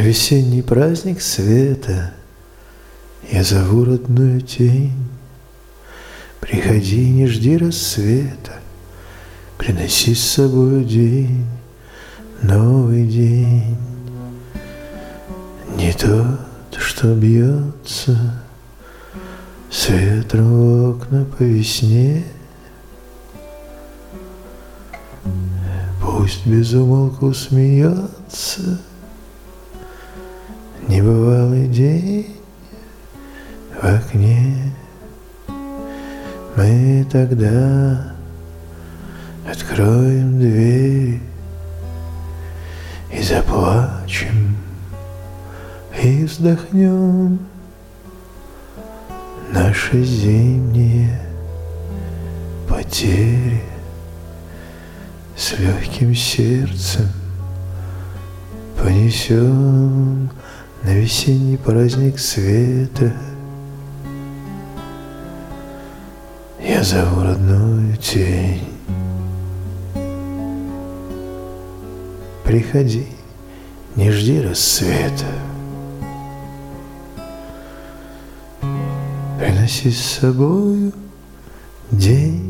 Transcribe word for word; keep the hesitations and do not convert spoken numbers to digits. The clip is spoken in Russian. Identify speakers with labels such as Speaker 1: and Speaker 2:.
Speaker 1: весенний праздник света я зову родную тень. Приходи, не жди рассвета, приноси с собой день, новый день. Не тот, что бьется с ветром в окна по весне. Пусть без умолку смеется небывалый день в окне. Мы тогда откроем дверь и заплачем, и вздохнем наши зимние потери. С легким сердцем понесем на весенний праздник света я зову родную тень. Приходи, не жди рассвета, приноси с собою день,